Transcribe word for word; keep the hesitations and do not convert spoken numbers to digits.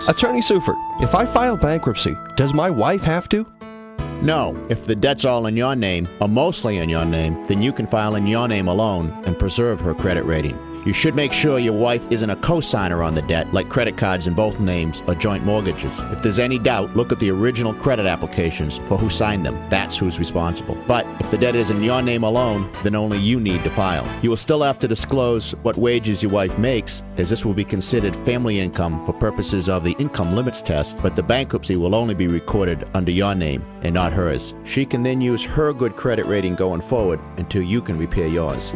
notes. Attorney Seufert, if I file bankruptcy, does my wife have to? No, if the debt's all in your name, or mostly in your name, then you can file in your name alone and preserve her credit rating. You should make sure your wife isn't a co-signer on the debt, like credit cards in both names or joint mortgages. If there's any doubt, look at the original credit applications for who signed them. That's who's responsible. But if the debt is in your name alone, then only you need to file. You will still have to disclose what wages your wife makes, as this will be considered family income for purposes of the income limits test, but the bankruptcy will only be recorded under your name and not hers. She can then use her good credit rating going forward until you can repair yours.